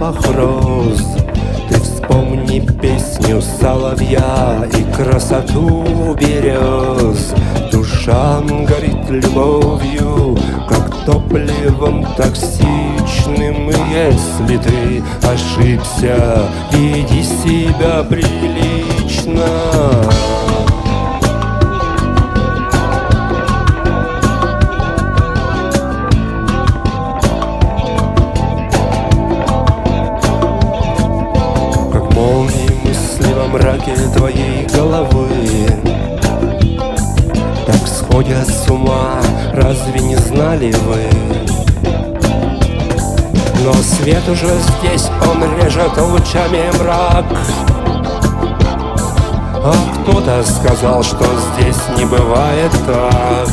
запах роз. Ты вспомни песню соловья и красоту берез. Душа горит любовью, как топливом токсичным. И если ты ошибся, веди себя прилично. Во мраке твоей головы так сходят с ума, разве не знали вы? Но свет уже здесь, он режет лучами мрак. А кто-то сказал, что здесь не бывает так.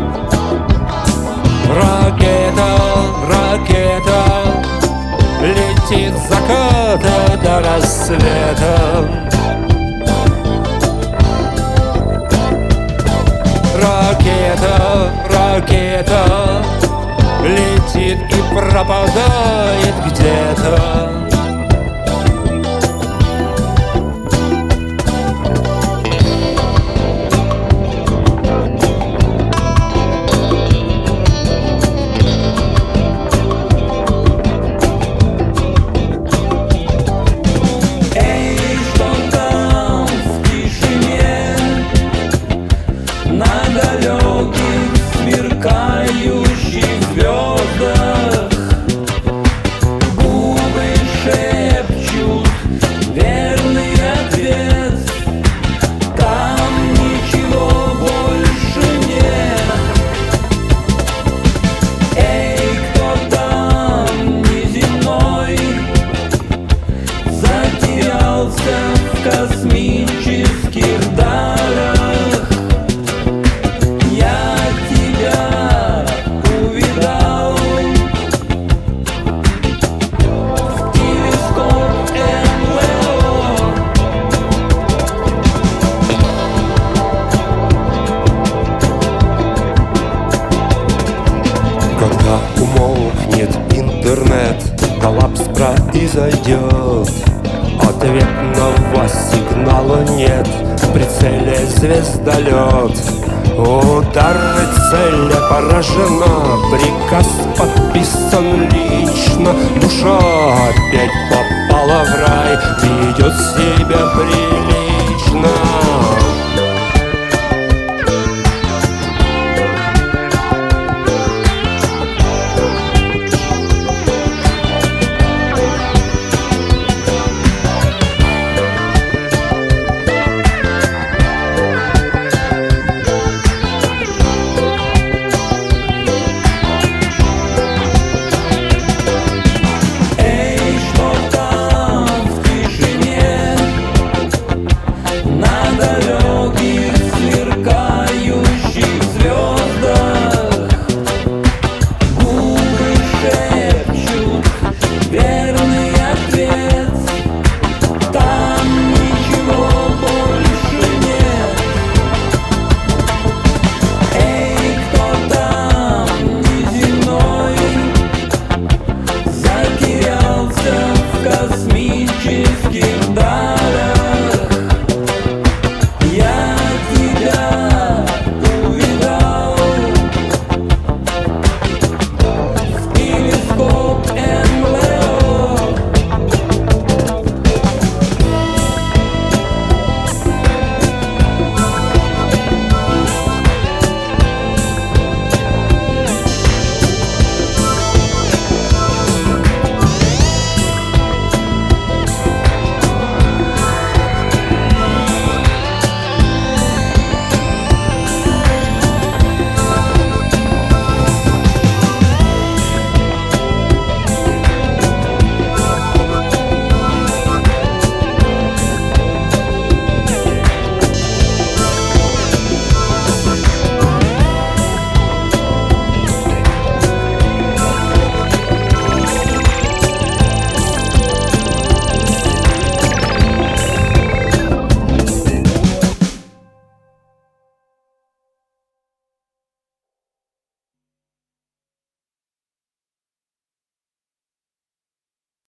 Ракета, ракета летит с заката до рассвета. Ракета, ракета летит и пропадает где-то. В космических дарах я тебя увидал в телескоп НЛО. Когда умолкнет интернет, коллапс произойдет. Ответного сигнала нет, в прицеле звездолет. Ударная цель поражена, приказ подписан лично. Душа опять попала в рай, ведет себя прилично. На